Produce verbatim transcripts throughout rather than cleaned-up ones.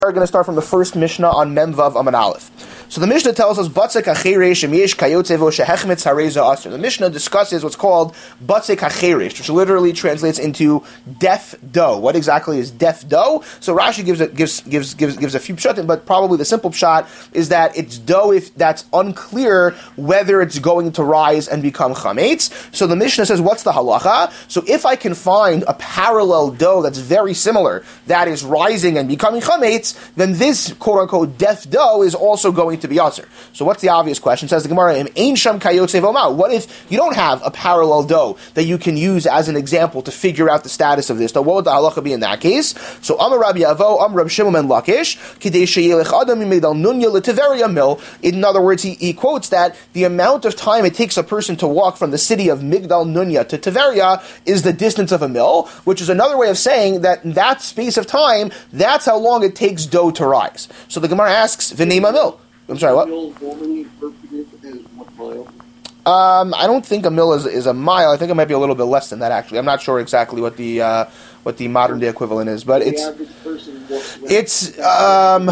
We're going to start from the first Mishnah on Mem Vav Amud Aleph. So the Mishnah tells us Batzek Hacheresh Yesh Kayotzevo Shehechmetz Hareza Aser. The Mishnah discusses what's called Batzek Hacheresh, which literally translates into deaf dough. What exactly is deaf dough? So Rashi gives a, gives gives gives gives a few pshatim, but probably the simple pshat is that it's dough if that's unclear whether it's going to rise and become chametz. So the Mishnah says, what's the halacha? So if I can find a parallel dough that's very similar, that is rising and becoming chametz, then this quote-unquote deaf dough is also going to be aser. So what's the obvious question? Says the Gemara, Ein sham kayotze v'omar. What if you don't have a parallel dough that you can use as an example to figure out the status of this dough? What would the halacha be in that case? So Amar Rabbi Avo, Amar Rabbi Shimon ben Lakish, Kidei sheyelech adam mimigdal nunya l'Tiveria mil. In other words, he, he quotes that the amount of time it takes a person to walk from the city of Migdal Nunya to Tiveria is the distance of a mill, which is another way of saying that in that space of time, that's how long it takes dough to rise. So the Gemara asks, V'neima mil. I'm sorry, what? Um, I don't think a mil is, is a mile. I think it might be a little bit less than that, actually. I'm not sure exactly what the uh, what the modern day equivalent is, but it's it's um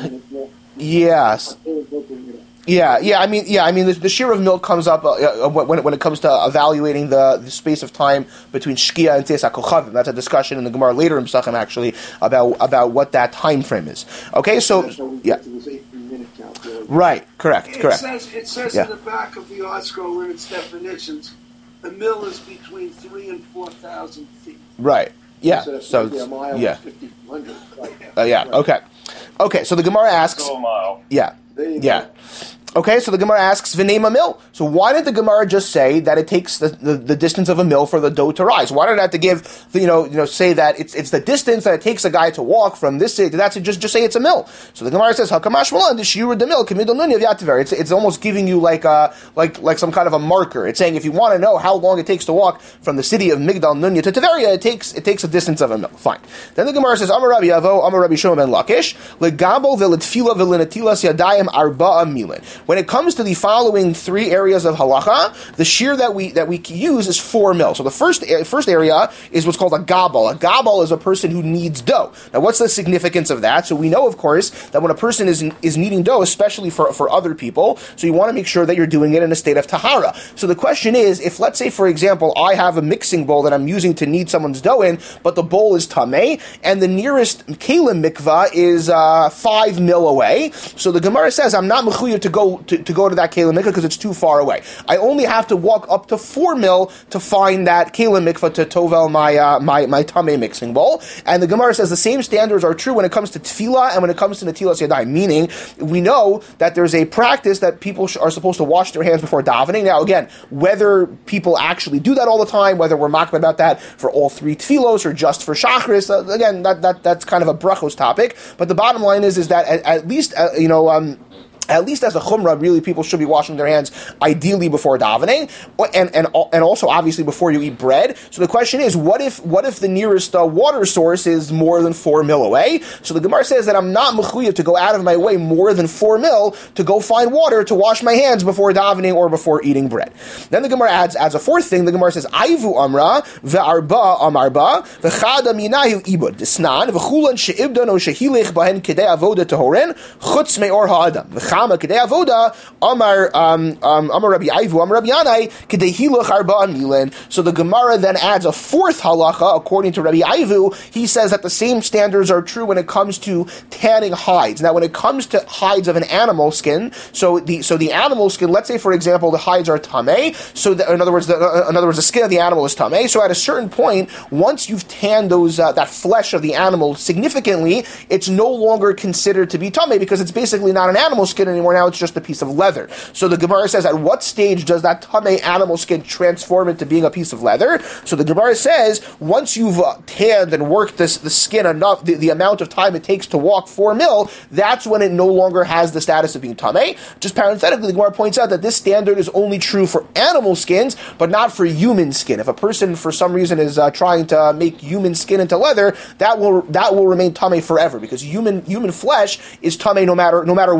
yes. Yeah, yeah. I mean, yeah. I mean, the, the shear of milk comes up uh, when when it comes to evaluating the, the space of time between Shkia and Tzeis HaKochavim. That's a discussion in the Gemara later in Pesachim, actually, about about what that time frame is. Okay, so yeah, right, correct, it correct. Says, it says yeah. in the back of the art scroll in its definitions, a mill is between three and four thousand feet. Right. Yeah. So, so yeah, mile yeah. Uh, yeah. Okay. Okay. So the Gemara asks. So a mile. Yeah. Yeah. Okay, so the Gemara asks, V'neima mil. So why did the Gemara just say that it takes the, the, the distance of a mill for the dough to rise? Why did it have to give, you know, you know, say that it's it's the distance that it takes a guy to walk from this city to that city, just, just say it's a mill. So the Gemara says, Hakamash malan, the shiur the mill, kamidol nunya v'yativer. It's it's almost giving you like a, like, like some kind of a marker. It's saying if you want to know how long it takes to walk from the city of Migdal Nunya to Tiveria, it takes it takes a distance of a mill. Fine. Then the Gemara says, Amar Rabbi Avo, Amar Rabbi Shimon ben Lakish, legabo v'letfila v'lenatilas yadayim arba'a milin. When it comes to the following three areas of halacha, the shear that we that we use is four mil. So the first first area is what's called a gabal. A gabal is a person who needs dough. Now, what's the significance of that? So we know, of course, that when a person is is needing dough, especially for, for other people, so you want to make sure that you're doing it in a state of tahara. So the question is, if let's say, for example, I have a mixing bowl that I'm using to knead someone's dough in, but the bowl is tameh, and the nearest kelim mikvah is uh, five mil away. So the Gemara says I'm not mechuyev to go to, to go to that kelim mikvah because it's too far away. I only have to walk up to four mil to find that kelim mikvah to tovel my uh, my my tameh mixing bowl. And the Gemara says the same standards are true when it comes to tefillah and when it comes to netilas yadayim. Meaning, we know that there's a practice that people sh- are supposed to wash their hands before davening. Now, again, whether people actually do that all the time, whether we're mocking about that for all three tefillos or just for shachris, uh, again, that that that's kind of a brachos topic. But the bottom line is is that at, at least uh, you know. Um, At least as a chumrah, really, people should be washing their hands ideally before davening, and and and also obviously before you eat bread. So the question is, what if what if the nearest uh, water source is more than four mil away? So the Gemara says that I'm not mechuyev to go out of my way more than four mil to go find water to wash my hands before davening or before eating bread. Then the Gemara adds as a fourth thing. The Gemara says, Aivu amra ve'arba amarba ve'chada minayu ibud disnan ve'chulan she'ibdan o shehilech bahen kedei avoda tehoren chutz me'or ha'adam. Kedei avoda, Amar um, um, Amar Rabbi Aivu, Amar Rabbi Yanai, Kedei Hiluch Arba Milan. So the Gemara then adds a fourth halacha, according to Rabbi Aivu. He says that the same standards are true when it comes to tanning hides. Now, when it comes to hides of an animal skin, so the so the animal skin, let's say for example, the hides are tameh. So the, in other words, the, uh, in other words, the skin of the animal is tameh. So at a certain point, once you've tanned those uh, that flesh of the animal significantly, it's no longer considered to be tameh because it's basically not an animal skin anymore. Now it's just a piece of leather. So the Gemara says, at what stage does that tameh animal skin transform into being a piece of leather? So the Gemara says, once you've uh, tanned and worked this, the skin enough, the, the amount of time it takes to walk four mil, that's when it no longer has the status of being tameh. Just parenthetically, the Gemara points out that this standard is only true for animal skins, but not for human skin. If a person, for some reason, is uh, trying to make human skin into leather, that will that will remain tameh forever because human human flesh is tameh no matter no matter what you do to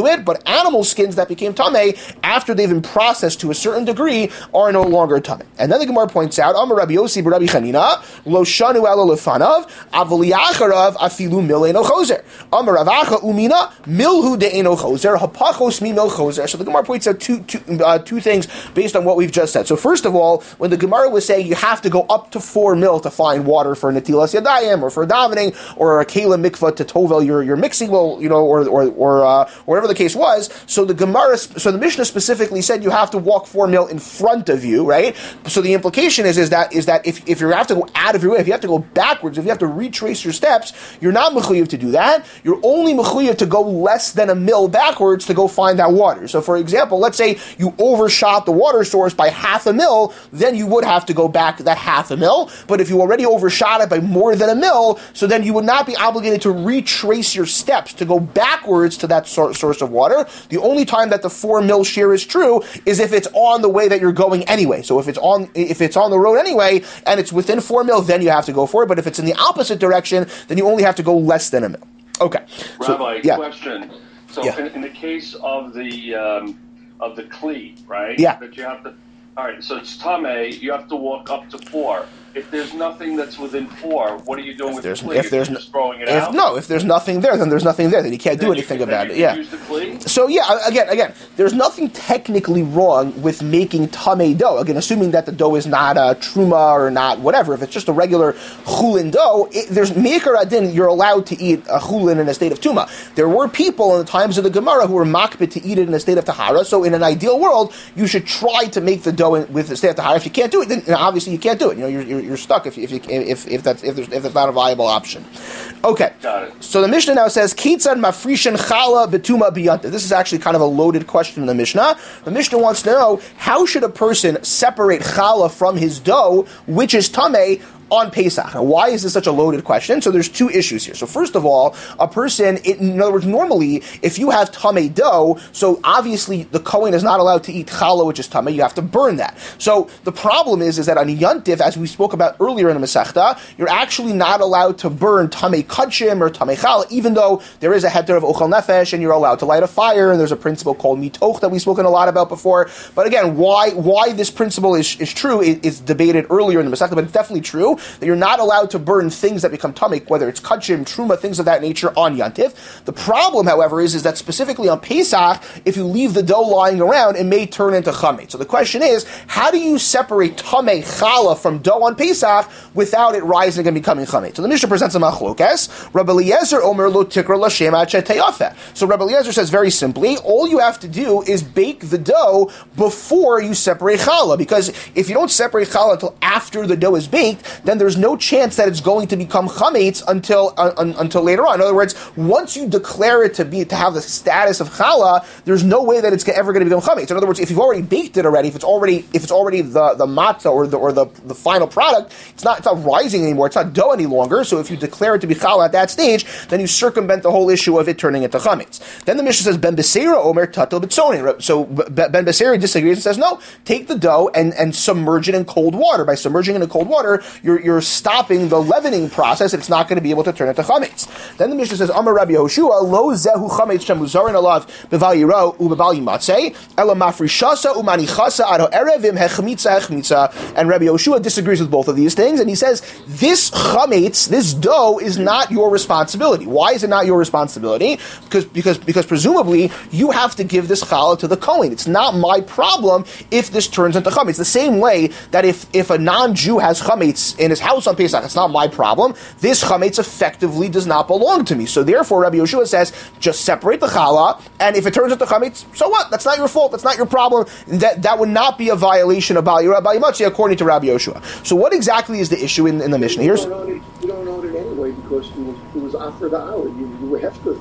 to it, but animal skins that became tamei after they've been processed to a certain degree are no longer tamei. And then the Gemara points out, Amar Rabbi Yossi b'Rabbi Chanina, lo shanu ela lefanav, avli acharav afilu mil eino chozer. Amar Rav Acha umina milhu de eino chozer, hapachos mi mil chozer. So the Gemara points out two, two, uh, two things based on what we've just said. So first of all, when the Gemara was saying you have to go up to four mil to find water for netilas yadayim, or for davening, or a kela mikvah to tovel your, your mixing bowl, you know, or or or uh, whatever the case was. So the Gemara, so the Mishnah specifically said you have to walk four mil in front of you, right? So the implication is is that is that if if you have to go out of your way, if you have to go backwards, if you have to retrace your steps, you're not mechuyev to do that. You're only mechuyev to go less than a mil backwards to go find that water. So for example, let's say you overshot the water source by half a mil, then you would have to go back that half a mil. But if you already overshot it by more than a mil, so then you would not be obligated to retrace your steps to go backwards to that sor- source of water. The only time that the four mil shear is true is if it's on the way that you're going anyway. So if it's on if it's on the road anyway and it's within four mil, then you have to go for it. But if it's in the opposite direction, then you only have to go less than a mil. Okay. Rabbi, so, yeah. question. So yeah. in, in the case of the um, of the kli, right? Yeah. That you have to. All right. So it's tamei. You have to walk up to four. If there's nothing that's within four, what are you doing if with there's, the kli? If there's You're just throwing it if, out? No, if there's nothing there, then there's nothing there. Then you can't then do anything can, about you it. Yeah. Use the kli? So yeah, again, again, there's nothing technically wrong with making tamei dough. Again, assuming that the dough is not a truma or not whatever. If it's just a regular chulin dough, it, there's meikar adin. You're allowed to eat a chulin in a state of tuma. There were people in the times of the Gemara who were makbid to eat it in a state of tahara. So in an ideal world, you should try to make the dough in, with the state of tahara. If you can't do it, then you know, obviously you can't do it. You know, you're you're, you're stuck if if you, if if that's if there's if it's not a viable option. Okay. Got it. So the Mishnah now says kitzad mafrishin chala betuma biyanta. This is actually kind of a loaded question in the Mishnah. The Mishnah wants to know, how should a person separate chala from his dough, which is tamei, on Pesach? Now, why is this such a loaded question? So there's two issues here. So first of all, a person, it, in other words, normally, if you have tamei dough, so obviously the Kohen is not allowed to eat challah, which is tamei. You have to burn that. So the problem is, is that on Yontif, as we spoke about earlier in the Masechta, you're actually not allowed to burn tamei kachim or tamei challah, even though there is a heter of ochel nefesh, and you're allowed to light a fire, and there's a principle called mitoch that we've spoken a lot about before. But again, why why this principle is, is true is, is debated earlier in the Masechta, but it's definitely true that you're not allowed to burn things that become tamei, whether it's kachim, truma, things of that nature on Yantiv. The problem, however, is, is that specifically on Pesach, if you leave the dough lying around, it may turn into chametz. So the question is, how do you separate tamei challah from dough on Pesach without it rising and becoming chametz? So the Mishnah presents a machlokes. Rabbi Eliezer omer lo tikra l'shem ad she'teyafeh. So Rabbi Eliezer says very simply, all you have to do is bake the dough before you separate challah, because if you don't separate challah until after the dough is baked, then there's no chance that it's going to become chametz until uh, un, until later on. In other words, once you declare it to be to have the status of challah, there's no way that it's ever going to become chametz. In other words, if you've already baked it already, if it's already if it's already the, the matzah or the or the, the final product, it's not it's not rising anymore. It's not dough any longer. So if you declare it to be challah at that stage, then you circumvent the whole issue of it turning into chametz. Then the Mishnah says Ben Beseira Omer Tatel B'Tzonin. So Ben Beseira disagrees and says no, take the dough and, and submerge it in cold water. By submerging it in cold water, you're you're stopping the leavening process, and it's not going to be able to turn into chametz. Then the Mishnah says, Amar Rabbi Yehoshua, lo zehu chametz shemuzarin alav b'val yiro u'b'val yimatzeh, ela mafrishasa u'manichasa ado erevim hechmitza hechmitza. And Rabbi Yehoshua disagrees with both of these things, and he says, this chametz, this dough, is not your responsibility. Why is it not your responsibility? Because, because, because presumably, you have to give this challah to the Kohen. It's not my problem if this turns into chametz. The same way that if, if a non-Jew has chametz in his house on Pesach, it's not my problem. This chametz effectively does not belong to me. So therefore, Rabbi Yehoshua says, just separate the challah, and if it turns into chametz, so what? That's not your fault. That's not your problem. That that would not be a violation of Bal Yirah Bal Yimatzeh, according to Rabbi Yehoshua. So what exactly is the issue in, in the Mishnah? Here's you don't own it, you don't own it anyway because it was, it was offered hour. You, you have to.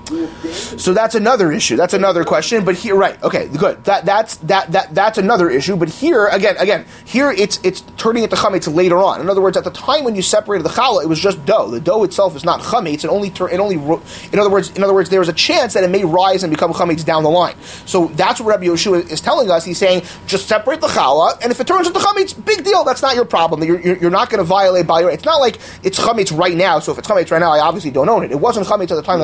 So that's another issue. That's another question. But here, right? Okay, good. That that's that that that's another issue. But here, again, again, here it's it's turning into chametz later on. In other words, at the time when you separated the challah, it was just dough. The dough itself is not chametz. It only tur- it only. In other words, in other words, there is a chance that it may rise and become chametz down the line. So that's what Rabbi Yehoshua is telling us. He's saying just separate the challah, and if it turns into chametz, big deal. That's not your problem. You're you're, you're not going to violate Bal Yirah. It's not like it's chametz right now. So if it's chametz right now, I obviously don't own it. It wasn't chametz at the time that Pesach began.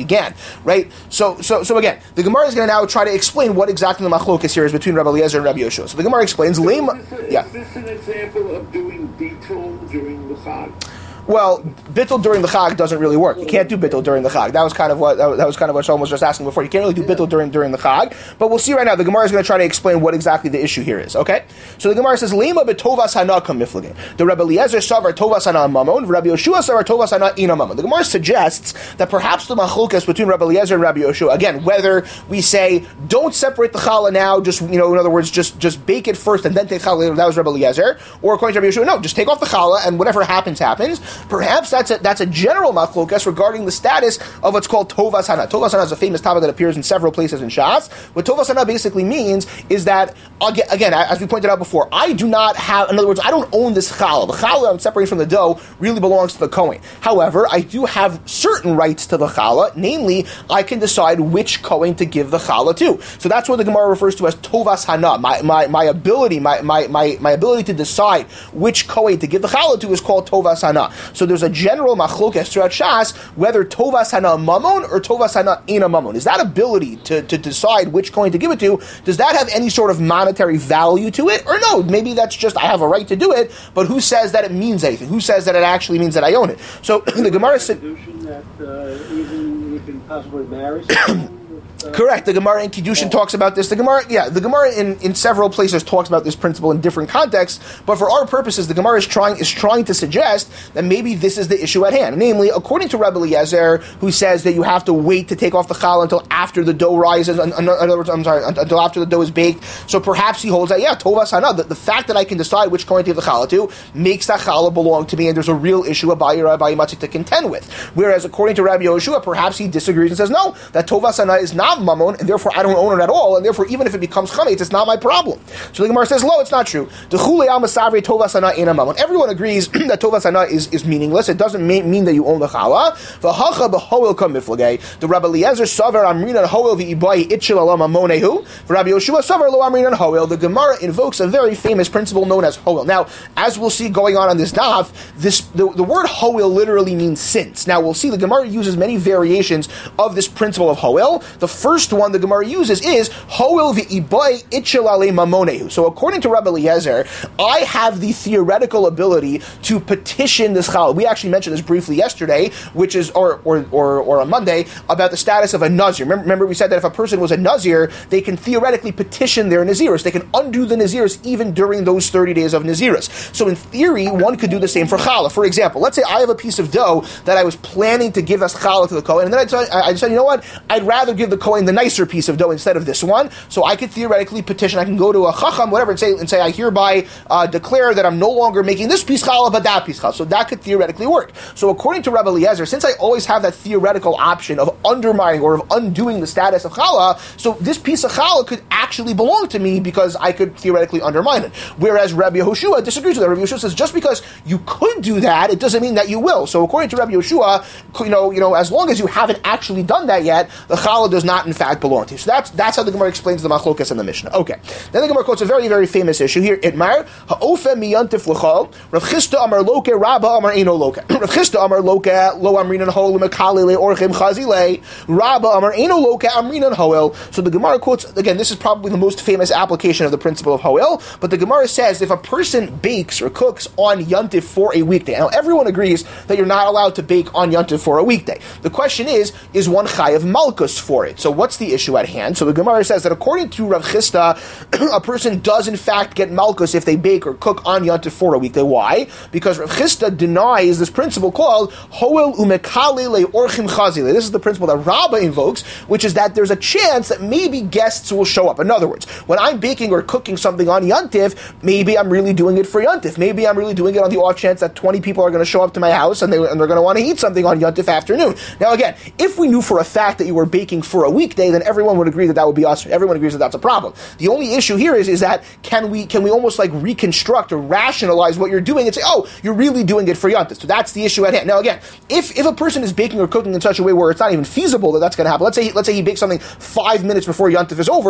began, right? So, so, so again, the Gemara is going to now try to explain what exactly the machlokas here is between Rabbi Eliezer and Rabbi Yehoshua. So the Gemara explains, Lema, yeah. Is this an example of doing bittul during the Chag? Well, bittul during the Chag doesn't really work. You can't do bittul during the Chag. That was kind of what that was, that was kind of what Shalom was just asking before. You can't really do bittul during during the Chag. But we'll see right now. The Gemara is going to try to explain what exactly the issue here is. Okay, so the Gemara says, "Lema betovas hana kam miflagin." The Rabbi Eliezer savar tovas hana mamon. Rabbi Yehoshua savar tovas hana ina mamon. The Gemara suggests that perhaps the machlokas between Rabbi Eliezer and Rabbi Yehoshua, again, whether we say don't separate the challah now, just you know, in other words, just just bake it first and then take challah later. That was Rabbi Eliezer, or according to Rabbi Yehoshua, no, just take off the challah and whatever happens happens. Perhaps that's a That's a general machlokas regarding the status of what's called tovas hana. Tovas hana is a famous topic that appears in several places in Shas. What tovas hana basically means is that, again, as we pointed out before, I do not have, in other words, I don't own this challah. The challah I'm separating from the dough really belongs to the Kohen. However, I do have certain rights to the challah, namely, I can decide which Kohen to give the challah to. So that's what the Gemara refers to as tovas hana. My, my, my ability, my, my, my, my ability to decide which Kohen to give the challah to is called tovas hana. So there's a general machlokas throughout Shas whether tovas hana mamon or tovas hana ina mamon. Is that ability to, to decide which coin to give it to, does that have any sort of monetary value to it? Or no, maybe that's just I have a right to do it, but who says that it means anything? Who says that it actually means that I own it? So the Gemara said that uh, even you can possibly marry someone. Uh, Correct. The Gemara in Kiddushin oh. talks about this. The Gemara, yeah, the Gemara in, in several places talks about this principle in different contexts. But for our purposes, the Gemara is trying is trying to suggest that maybe this is the issue at hand. Namely, according to Rabbi Eliezer, who says that you have to wait to take off the challah until after the dough rises. In, in other words, I'm sorry, until after the dough is baked. So perhaps he holds that yeah, tovas hana. The, the fact that I can decide which coin to give the challah to makes that challah belong to me, and there's a real issue Abaye Rabbi Matzik to contend with. Whereas according to Rabbi Yehoshua, perhaps he disagrees and says no, that tovas hana is not mamon, and therefore I don't own it at all, and therefore even if it becomes chametz, it's not my problem. So the Gemara says, "Lo, it's not true." Everyone agrees that tovas hana is, is meaningless. It doesn't mean, mean that you own the challah. The Rabbi Eliezer savar amrinan hoel v'ibai itchil alam amonehu. For Rabbi Yehoshua savar lo amrinan hoel. The Gemara invokes a very famous principle known as hoel. Now, as we'll see going on on this daf, this the, the word hoel literally means since. Now we'll see the Gemara uses many variations of this principle of hoel. The first one the Gemara uses is hoel v'ibai itchil ale mamonehu. So according to Rabbi Eliezer, I have the theoretical ability to petition this challah. We actually mentioned this briefly yesterday, which is or or or, or on Monday, about the status of a nazir. Remember, remember we said that if a person was a nazir, they can theoretically petition their nazirus. They can undo the nazirus even during those thirty days of nazirus. So in theory, one could do the same for challah. For example, let's say I have a piece of dough that I was planning to give as challah to the kohen, and then I decided, I decided, you know what, I'd rather give the kohen the nicer piece of dough instead of this one. So I could theoretically petition. I can go to a chacham, whatever, and say, and say I hereby uh, declare that I'm no longer making this piece challah, but that piece challah. So that could theoretically work. So according to Rabbi Eliezer, since I always have that theoretical option of undermining or of undoing the status of challah, so this piece of challah could actually belong to me because I could theoretically undermine it. Whereas Rabbi Yehoshua disagrees with that. Rabbi Yehoshua says just because you could do that, it doesn't mean that you will. So according to Rabbi Yehoshua, you know, you know, as long as you haven't actually done that yet, the challah does not in fact belong to you. So that's that's how the Gemara explains the machlokas in the Mishnah. Okay. Then the Gemara quotes a very, very famous issue here. Itmar ha'ofe miyantif l'chol Rav Chisda amar loke Rabba amar eno loke. Rav Chisda amar loke lo amrinan hoel l'mekali le'orchim chazile Rabba amar eno loke amrinan hoel. So the Gemara quotes, again, this is probably the most famous application of the principle of hoel, but the Gemara says if a person bakes or cooks on Yontif for a weekday, now everyone agrees that you're not allowed to bake on Yontif for a weekday. The question is, is one chayav malkus for it? So what's the issue at hand? So the Gemara says that according to Rav Chisda, a person does in fact get malkus if they bake or cook on Yontif for a weekday. Why? Because Rav Chisda denies this principle called hoel umekale le'orchim chazile. This is the principle that Rabbah invokes, which is that there's a chance that maybe guests will show up. In other words, when I'm baking or cooking something on Yontif, maybe I'm really doing it for Yontif. Maybe I'm really doing it on the off chance that twenty people are going to show up to my house and, they, and they're going to want to eat something on Yontif afternoon. Now again, if we knew for a fact that you were baking for a weekday, then everyone would agree that that would be us. Everyone agrees that that's a problem. The only issue here is, is that can we can we almost like reconstruct or rationalize what you're doing and say, oh, you're really doing it for Yontif. So that's the issue at hand. Now again, if if a person is baking or cooking in such a way where it's not even feasible that that's going to happen, let's say let's say he bakes something five minutes before Yontif is over, then there's no way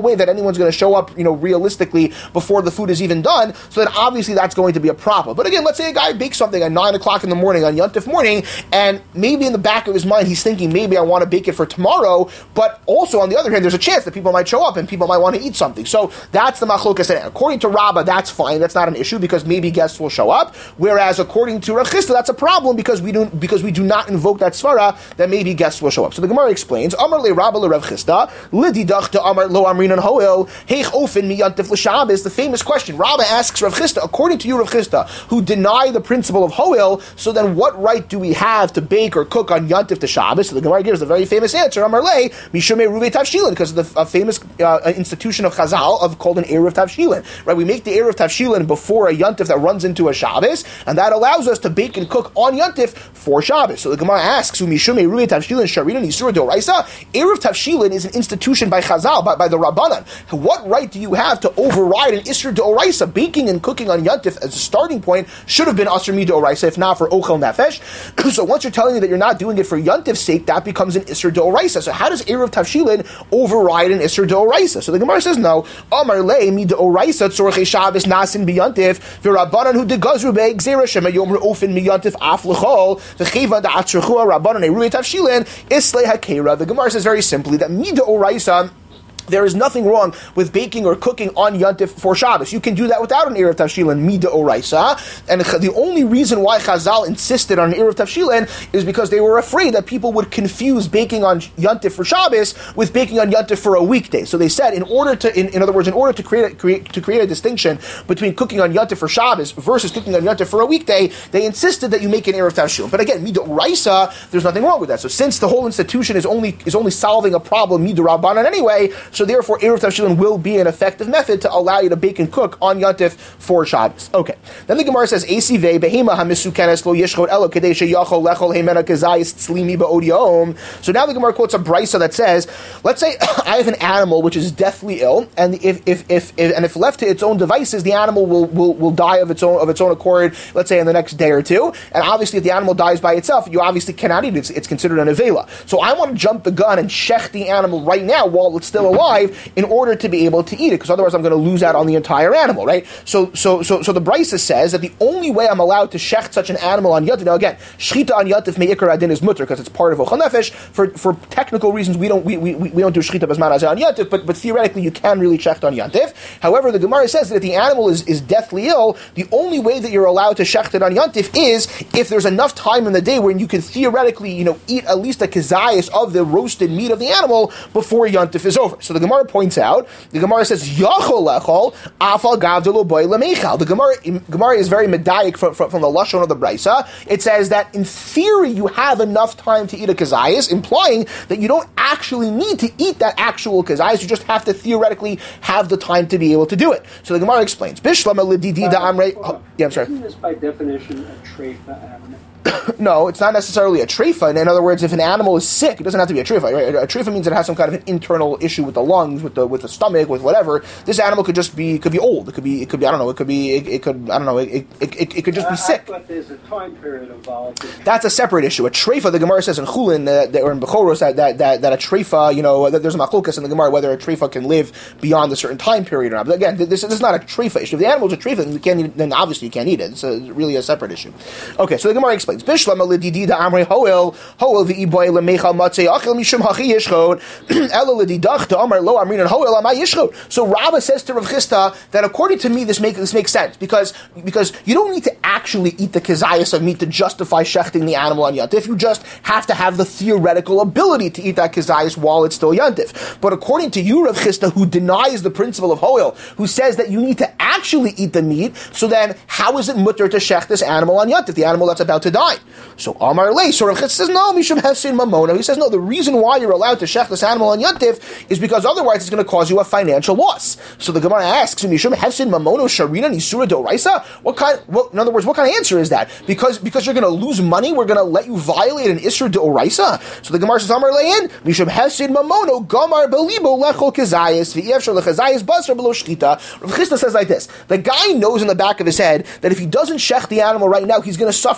way that anyone's going to show up, you know, realistically before the food is even done. So then obviously that's going to be a problem. But again, let's say a guy bakes something at nine o'clock in the morning on Yontif morning, and maybe in the back of his mind he's thinking maybe I want to bake it for tomorrow. But also on the other hand, there's a chance that people might show up and people might want to eat something. So that's the machlokas. According to Rabbah, that's fine. That's not an issue because maybe guests will show up. Whereas according to Rav Chisda, that's a problem because we do because we do not invoke that svara that maybe guests will show up. So the Gemara explains: Amar le Rabbah le Rav Chisda lididach de Amar lo amrin an hoel heich ofen mi yantif l'Shabbos. The famous question Rabbah asks Rav Chisda, according to you, Rav Chisda, who deny the principle of hoel, so then what right do we have to bake or cook on yantif to Shabbos? So the Gemara gives the very famous answer: Amar le mishumei ruvei tavshilin, because of the uh, famous uh, institution of Chazal of called an eruv tavshilin. Right, we make the eruv tavshilin before a yantif that runs into a Shabbos, and that allows us to bake and cook on yantif for Shabbos. So the Gemara asks, "Umishumei ruvei tavshilin sharinan isura doraisa." Eruv tavshilin is an institution by Chazal, by, by the Rabbanan. What right do you have to override an isur doraisa? Baking and cooking on yantif as a starting point should have been asur mi doraisa, if not for ochel nefesh. So once you're telling me that you're not doing it for yantif's sake, that becomes an isur doraisa. So how does eruv tavshilin override an isur doraisa? So the Gemara says no. Amar le mi doraisa tzorchei Shabbos nasin biyantif v'Rabbanan hu degazru be'egzera shema yomer ofen miyantif af l'chol v'cheva da'atzrechua Rabbanan eruv tavshilin islei hakera. The Gemara says very simply that mi doraisa, there is nothing wrong with baking or cooking on Yontif for Shabbos. You can do that without an eruv tavshilin mida oraisa. And the only reason why Chazal insisted on an eruv tavshilin is because they were afraid that people would confuse baking on Yontif for Shabbos with baking on Yontif for a weekday. So they said, in order to, in, in other words, in order to create, a, create to create a distinction between cooking on Yontif for Shabbos versus cooking on Yontif for a weekday, they insisted that you make an eruv tavshilin. But again, mida oraisa, there's nothing wrong with that. So since the whole institution is only is only solving a problem mida rabbanan anyway, so therefore, eruv tavshilin will be an effective method to allow you to bake and cook on Yontif for Shabbos. Okay. Then the Gemara says, "Asivei behema hamisukenes lo yishchot elo kedei sheyachol lechol heimena kezayis tzlimi ba'od yom." So now the Gemara quotes a brisa that says, let's say I have an animal which is deathly ill, and if if if, if and if left to its own devices, the animal will, will will die of its own of its own accord. Let's say in the next day or two. And obviously, if the animal dies by itself, you obviously cannot eat it. It's, it's considered an avela. So I want to jump the gun and shech the animal right now while it's still alive, in order to be able to eat it, because otherwise I'm going to lose out on the entire animal, right? So, so, so, so the brisa says that the only way I'm allowed to shecht such an animal on Yontif. Now again, shchita on Yontif me'ikar adin is mutter because it's part of ochel nefesh. For for technical reasons, we don't we, we, we don't do shchita b'zman hazeh on Yontif, but but theoretically you can really shecht on Yontif. However, the Gemara says that if the animal is, is deathly ill, the only way that you're allowed to shecht it on Yontif is if there's enough time in the day when you can theoretically, you know, eat at least a kezayis of the roasted meat of the animal before Yontif is over. So the Gemara points out, the Gemara says, Yachol lechol, afal gavdelo boy lemechal. The Gemara, Gemara is very medayik from, from, from the lashon of the brisa. It says that in theory you have enough time to eat a kezayis, implying that you don't actually need to eat that actual kezayis, you just have to theoretically have the time to be able to do it. So the Gemara explains, Bishlama lididi da amrei. Oh, yeah, I'm sorry. Isn't this by definition a treifa animal? No, it's not necessarily a treifa. In other words, if an animal is sick, it doesn't have to be a treifa. Right? A treifa means it has some kind of an internal issue with the lungs, with the with the stomach, with whatever. This animal could just be could be old. It could be it could be I don't know. It could be it, it could I don't know. It it, it, it could just be sick. But there's a time period involved. That's a separate issue. A treifa, the Gemara says in Chulin uh, or in Bechoros that, that that that a treifa, you know, that there's a machlokas in the Gemara whether a treifa can live beyond a certain time period or not. But again, this, this is not a treifa issue. If the animal's a treifa, then, you can't, then obviously you can't eat it. It's a, really a separate issue. Okay, so the Gemara explains. Bishlama lidida amrei hoel hoel v'iboy lemechal matzei achil mishum hachi yishchot elo lididach to amar lo amrin and hoel amay yishchot. So Rabbah says to Rav Chisda that according to me this makes this makes sense because because you don't need to actually eat the kezayis of meat to justify shechting the animal on Yontif. You just have to have the theoretical ability to eat that kezayis while it's still Yontif. But according to you, Rav Chisda, who denies the principle of hoel, who says that you need to actually eat the meat, so then how is it mutter to shech this animal on Yontif, the animal that's about to die? So Amar Lei, so Rav Chisda says, no, Mishum Hefsin Mamona. He says, no, the reason why you're allowed to shech this animal on Yontif is because otherwise it's going to cause you a financial loss. So the Gemara asks, Mishum Hefsin Mamono Sharina Nisura Doraisa? What kind, what, in other words, what kind of answer is that? Because because you're going to lose money, we're going to let you violate an Isra Doraisa? So the Gemara says, Amar Lein, Mishum Hefsin Mamono Gamar Belibo Lechol Kezayis, V'yevshar Lechazayis Basra Below Shchita. Rav Chisda says like this, the guy knows in the back of his head that if he doesn't shech the animal right now, he's going to suffer a tremendous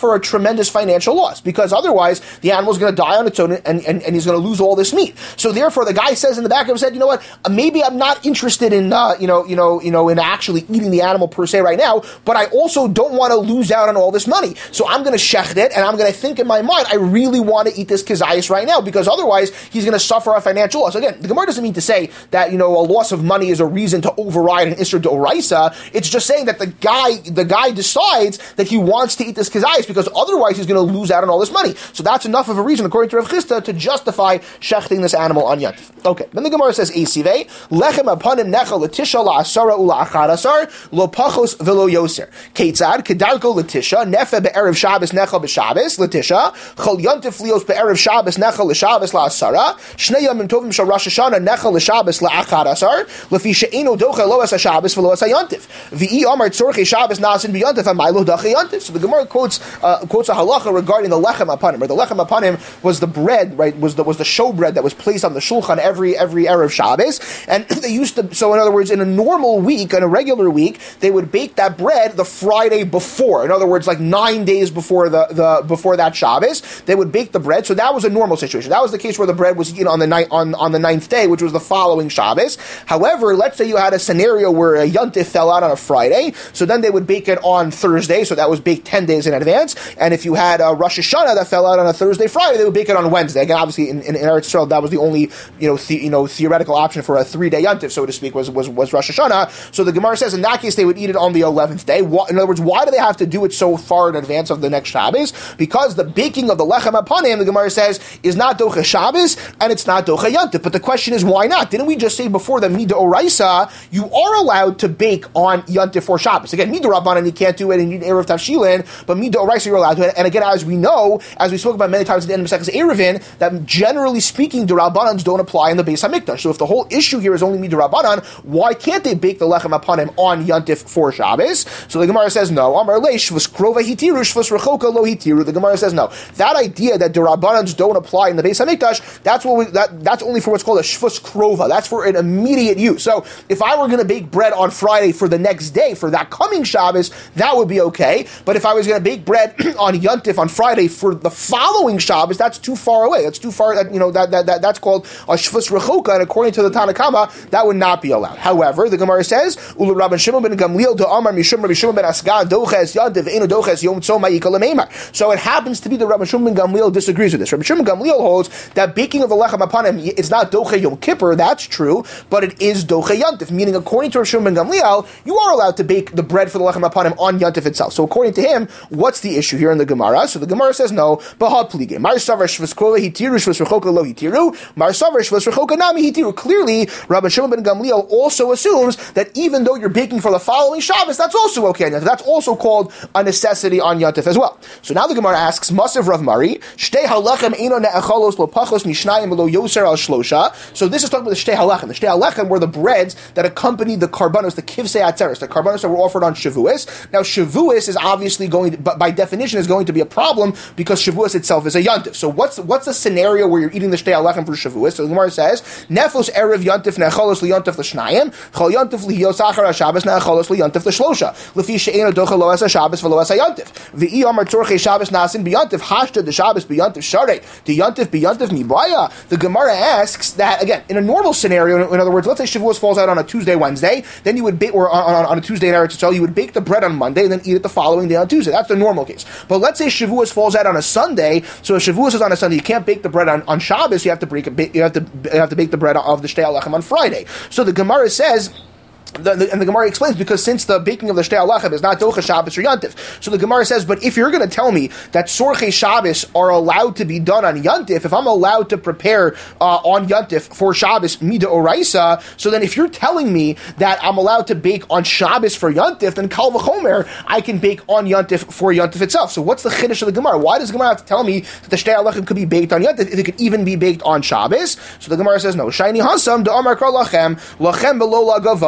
tremendous financial loss, because otherwise the animal is going to die on its own, and, and, and he's going to lose all this meat. So therefore, the guy says in the back of his head, you know what? Maybe I'm not interested in uh, you know you know you know in actually eating the animal per se right now, but I also don't want to lose out on all this money. So I'm going to shecht it, and I'm going to think in my mind, I really want to eat this kizayis right now, because otherwise he's going to suffer a financial loss. Again, the Gemara doesn't mean to say that, you know, a loss of money is a reason to override an Isser D'Oraisa. It's just saying that the guy the guy decides that he wants to eat this kizayis, because otherwise he's going to lose out on all this money. So that's enough of a reason, according to Rav Chisda, to justify shechting this animal on Yontif. Okay, then the Gemara says, Esive, lechem apanim necha l'tisha la'asara ula'achadasar, lo pachos velo yoser. Ketzad, kedarko l'tisha, nefe be'erev Shabbos necha b'Shabbos, l'tisha, chol Yontif lios be'erev Shabbos necha l'Shabbos la'asara, shnei yamim tovim shal Rosh Hashanah necha l'Shabbos la'achadasar, lefi she'eno docha lo es HaShabbos v'lo es HaYontif. V'i amar tzorchei Shabbos nasin b'Yontif, amaylo dacha Yontif. So the Gemara quotes uh, quotes a halacha regarding the lechem apanim, right? The lechem apanim was the bread, right, was the was the show bread that was placed on the shulchan every every erev Shabbos, and they used to. So in other words, in a normal week, in a regular week, they would bake that bread the Friday before. In other words, like nine days before the, the before that Shabbos, they would bake the bread. So that was a normal situation. That was the case where the bread was eaten on the night on, on the ninth day, which was the following Shabbos. However, let's say you had a scenario where a yontif fell out on a Friday, so then they would bake it on Thursday. So that was baked ten days in advance. And if you had a Rosh Hashanah that fell out on a Thursday, Friday, they would bake it on Wednesday. Again, obviously in, in, in Eretz Yisrael, that was the only you know the, you know theoretical option for a three day yontif, so to speak, was, was was Rosh Hashanah. So the Gemara says in that case they would eat it on the eleventh day. Why, in other words, why do they have to do it so far in advance of the next Shabbos? Because the baking of the lechem apanim, the Gemara says, is not docha Shabbos and it's not docha yontif. But the question is, why not? Didn't we just say before that mida oraisa you are allowed to bake on yontif or Shabbos? Again, mida rabbanan you can't do it, and you need erev tavshilin, but mida oraisa you're allowed to. And again, as we know, as we spoke about many times at the end of Masechus Eruvin, that generally speaking, the rabbanans don't apply in the Beis Hamikdash. So if the whole issue here is only mida rabbanan, why can't they bake the lechem apanim on yontif for Shabbos? So the Gemara says no. Amar leish shvus krova hitiru shvus rechoka lo hitiru. The Gemara says no. That idea that the rabbanans don't apply in the Beis Hamikdash, that's what we, that that's only for what's called a shvus krova. That's for an immediate use. So if I were going to bake bread on Friday for the next day for that coming Shabbos, that would be okay. But if I was going to bake bread on yontif on Friday for the following Shabbos, that's too far away. That's too far. That, you know that, that that that's called a shvus rechoka, and according to the Tanna Kama, that would not be allowed. However, the Gemara says, "Ulu Rabban Shimon ben Gamliel do Amar Mishum Rabbi Shimon ben Asgan doches yontif eno doches yom tzom ma'ikal meimar." So it happens to be that Rabban Shimon ben Gamliel disagrees with this. Rabban Shimon ben Gamliel holds that baking of the lechem apanim, it's not doche yom kippur. That's true, but it is doche yontif. Meaning, according to Rabban Shimon ben Gamliel, you are allowed to bake the bread for the lechem apanim on yontif itself. So according to him, what's the issue here in the Gemara? So the Gemara says no. Bahad plige. Mar savar shvus krova hitiru shvus rechoka lo hitiru. Mar savar shvus rechoka nami hitiru. Clearly, Rabban Shimon ben Gamliel also assumes that even though you're baking for the following Shabbos, that's also okay on Yontif. That's also called a necessity on Yontif as well. So now the Gemara asks, Masav Rav Mari, Shtei halachem eino ne'echalos lo pachos mishnayim lo yoser al shlosha. So this is talking about the Shtei halachem. The Shtei halachem were the breads that accompanied the karbanos, the kivsei atzeres, the karbanos that were offered on Shavuos. Now Shavuos is obviously going to, but by definition is going to be a problem because Shavuos itself is a Yontif. So what's what's the scenario where you're eating the Shtei halachem for Shavuos? So the Gemara says, Nefos erev Yontif ne'echalos li Yontif l'shnayim, chol Yontif li yosachar ha-Shabbos ne'echalos li Yontif l'shlosha, lefi she'eno docha lo es ha-Shabbos v'lo es ha-Yontif. V'i amar tzorchei Shabbos nasin b'Yontif, hashta the Shabbos b'Yontif sharei, the Yontif b'Yontif mibaya. The Gemara asks that, again, in a normal scenario, in other words, let's say Shavuos falls out on a Tuesday, Wednesday, then you would bake, or on, on, on a Tuesday in Eretz Yisrael, you would bake the bread on Monday and then eat it the following day on Tuesday. That's the normal case. But let's say Shavuos falls out on a Sunday, so if Shavuos is on a Sunday, you can't bake the bread on, on Shabbos, you have to break it, you have to you have to bake the bread of the Shtei halachem on Friday. So the Gemara says, The, the, and the Gemara explains, because since the baking of the Shtei halachem is not docha Shabbos or Yontif, so the Gemara says, but if you're going to tell me that sorchei Shabbos are allowed to be done on Yontif, if I'm allowed to prepare uh, on Yontif for Shabbos mida oraisa, so then if you're telling me that I'm allowed to bake on Shabbos for Yontif, then kal v'chomer, I can bake on Yontif for Yontif itself. So what's the chiddush of the Gemara? Why does the Gemara have to tell me that the Shtei halachem could be baked on Yontif if it could even be baked on Shabbos? So the Gemara says, no. Shayni hasam da'amar kar lachem lachem below la gavoa. The Gemara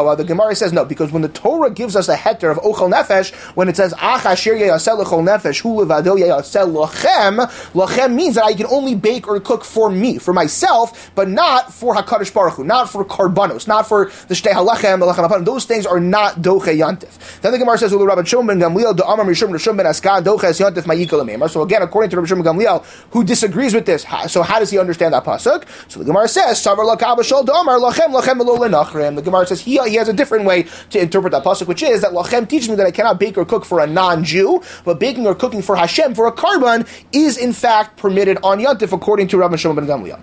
Gemara says no, because when the Torah gives us a heter of ochel nefesh, when it says ach asher yasel ochel nefesh hu levado yasel lochem, lochem means that I can only bake or cook for me, for myself, but not for Hakadosh Baruch Hu, not for karbanos, not for the shtei halachem, the lachem apanim. Those things are not doche yantif. Then the Gemara says, "Ulu Rabbi Shimon ben Gamliel do amar mishum Rishon ben Aska doches yantif ma'ikol meimar." So again, according to Rabbi Shimon ben Gamliel, who disagrees with this, so how does he understand that pasuk? So the Gemara says, "Savar lakabah shol do amar lachem lachem lo lenachrim." The Gemara says he he has a different way to interpret that pasuk, which is that lachem teaches me that I cannot bake or cook for a non-Jew, but baking or cooking for Hashem for a karban is in fact permitted on yantif according to Rabbi Shimon ben Gamliel.